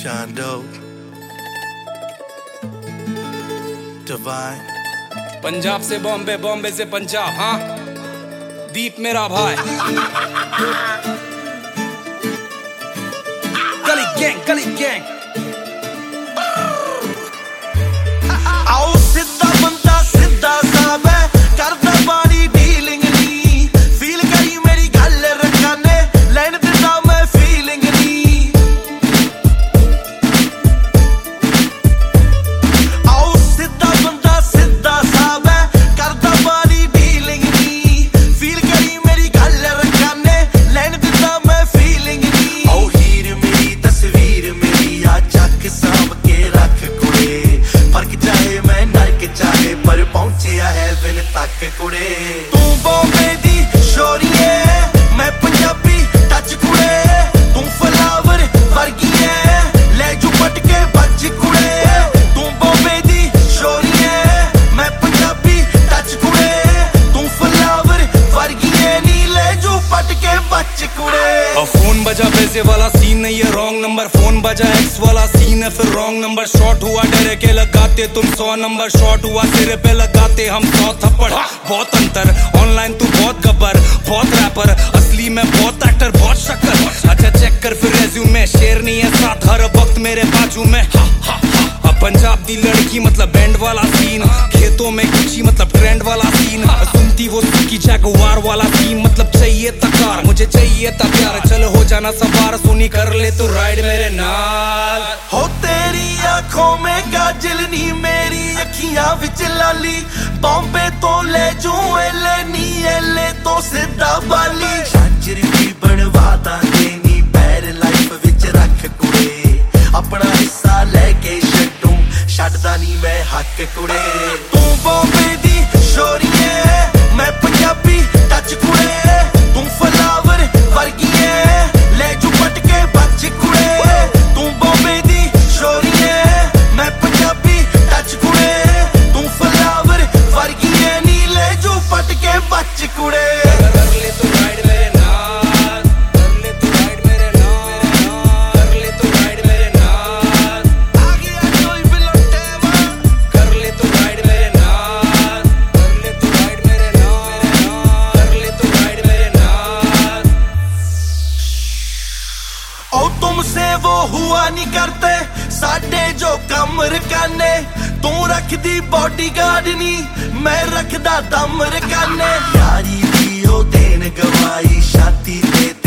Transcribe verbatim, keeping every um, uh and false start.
Chondo, Divine. Punjab से बॉम्बे, बॉम्बे से पंजाब, हाँ दीप मेरा भाई। गली गैंग, गली गैंग। आओ सिद्धा बंदा सिद्धा सा मैं करदा बारी डीलिंग नी फील करी मेरी गल रखाने लैन दिता मैं फीलिंग नी। आओ सिद्धा बंदा सिद्धा सा मैं करदा बारी डीलिंग नी फील करी मेरी गल रखाने लैन दिता मैं फीलिंग नी। आओ हीर मेरी तस्वीर मेरी आ चक सांभ के रख कुड़े फर्क चाहे मैं नरक चाहे पर पहुंचिया है विन तक कुड़े। तू बॉम्बे दी शोरीए मैं पंजाबी टच कुड़े तू फ्लावर वर्गी है ले जू पटके बच कुड़े। तू बॉम्बे दी शोरीए मैं पंजाबी टच कुड़े तू फ्लावर वर्गी है नी ले जू पटके बच कुड़े। और फोन बजा पैसे वाला सीन नहीं है रॉन्ग नंबर, फोन बजा एक्स वाला सीन है फिर रॉन्ग नंबर। शॉट हुआ डरे के लगाते तुम सौ नंबर, शॉट हुआ सिरे पे लगाते हम सौ थप्पड़। बहुत अंतर ऑनलाइन तू बहुत गब्बर बहुत रैपर असली में बहुत एक्टर बहुत शक्कर। अच्छा चेक कर फिर रेज्यूमे शेर नहीं है साथ हर वक्त मेरे बाजू में। अब पंजाब दी लड़की मतलब बैंड वाला सीन, खेतों में गुची मतलब ट्रेंड वाला सीन, सुनती वो सुखी जैगुआर वाला सीन मतलब चाहिए तकार मुझे चाहिए ता प्यार। चल हो जाना सवार सोनी कर ले तू राइड मेरे नाल। हो तेरी आंखों में काजल नी मेरी अखियां विच लाली बॉम्बे तो ले जू एले नी एले तो सिद्धा बाली। झांझर भी बनवा दांगे नी पैर लाइफ विच रख कुड़े अपना हिस्सा लेके छड्डू छड्डदा नी मैं हक कुड़े। तू बॉम्बे दी शोरीए मैं पंजाबी टच कुड़े तू फ्लावर वर्गी है ले जू पटके बच कुड़े। तू बॉम्बे दी शोरीए मैं पंजाबी टच कुड़े तू फ्लावर वर्गी है नी ले जू पटके बच कुड़े। तुमसे वो हुआ नहीं करते साडे जो कम रकाने तू रखदी बॉडी गार्ड नी मैं रखदा दम रकाने। यारी दी ओ देन गवाई शादी ते